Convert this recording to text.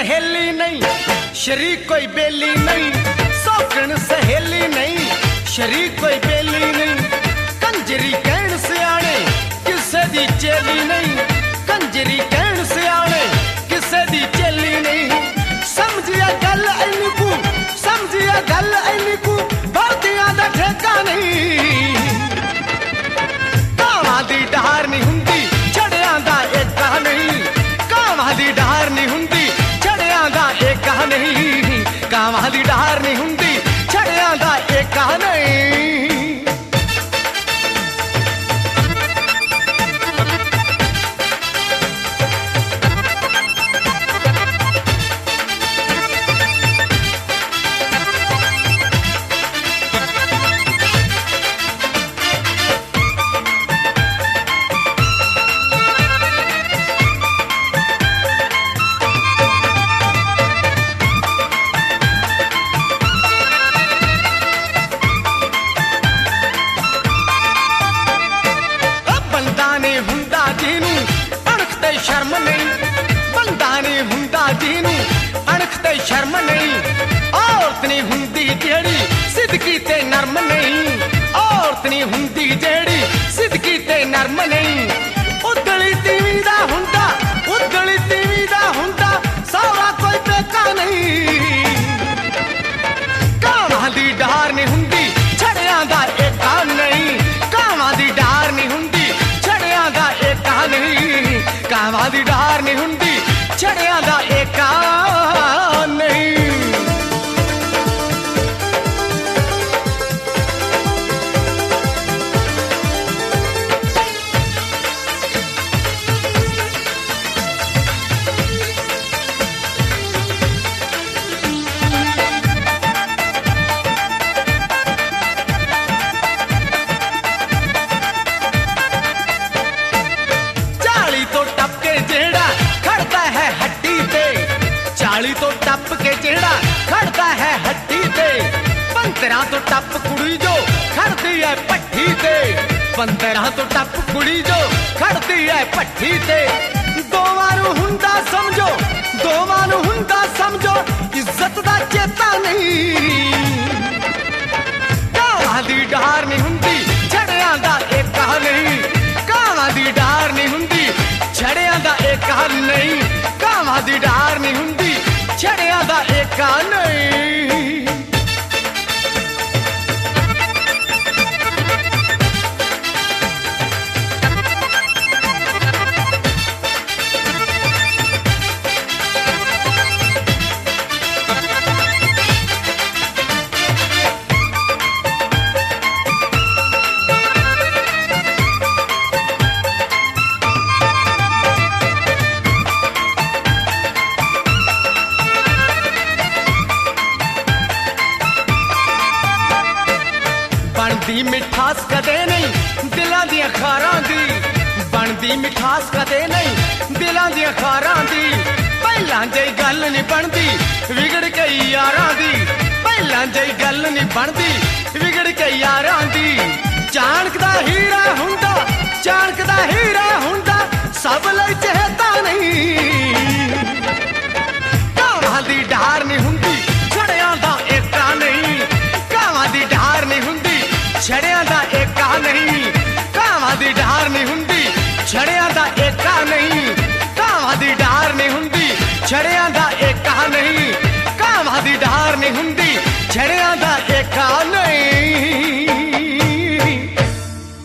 सहेली नहीं, शरीक कोई बेली नहीं, सौकन सहेली नहीं, शरीक कोई बेली नहीं, कंजरी कहण सियाणे किसे दी चेली नहीं, कंजरी कहण सियाणे किसे दी चेली नहीं, समझिया गल ऐनी को, समझिया गल ऐनी को, भरतियां दा ठेका नहीं, कावां दी डहार नहीं हुंदी, छड़ियां दा एका नहीं, कावां दी डहार नहीं हुंदी, छड़ियां दा एका नहीं, कावां दी डहार नहीं हुंदी, छड़ियां दा एका नहीं। शर्म नहीं, बंदा नहीं हुंदा जीनू अणख ते शर्म नहीं, औरत नहीं हुंदी जेड़ी सिद्दकी ते नरम नहीं, औरत नहीं हुंदी जेड़ी सिद्दकी ते नरम नहीं, उदली तीवी दा हुंदा, उदली तीवी दा हुंदा, सारा कोई बेका नहीं, कावां दी डहार नहीं हुंदी, छड़ियां दा एका नहीं, कावां दी डहार नहीं हुंदी, छड़ियां दा एका नहीं, कावां दी डहार नहीं हुंदी, छड़ियां दा एका नहीं। चाली तो टप के जेड़ा खड़ता है हड्डी ते, 15 तो टप कुड़ी जो खड़ती है पट्ठी ते, 15 तो टप कुड़ी जो खड़ती है पट्ठी ते, दोवां नूं हुंदा समझो, दोवां नूं हुंदा समझो, इज्जत दा चेता नहीं, कावां दी डहार नहीं हुंदी, छड़ियां दा एका नहीं, कावां दी डहार नहीं हुंदी, छड़ियां दा एका नहीं, कावां दी डहार नहीं हुंदी, छड़ियां दा एका नहीं। बनदी मिठास कदे नहीं दिलां दियां खारां दी, बनदी मिठास कदे नहीं दिलां दियां खारां दी, पहलां जेही गल नहीं बनदी विगड़ के यारां दी, पहलां जेही गल नहीं बनदी विगड़ के यारां दी, चाणक दा हीरा हुंदा, चाणक दा हीरा हुंदा, सब लई चहेता नहीं, कावां दी डहार नहीं हुंदी, छड़ियां दा एका नहीं, कावां दी डहार नहीं हुंदी, छड़ियां दा एका नहीं, कावां दी डहार नहीं हुंदी, छड़ियां दा एका नहीं, कावां दी डहार नहीं हुंदी, छड़ियां दा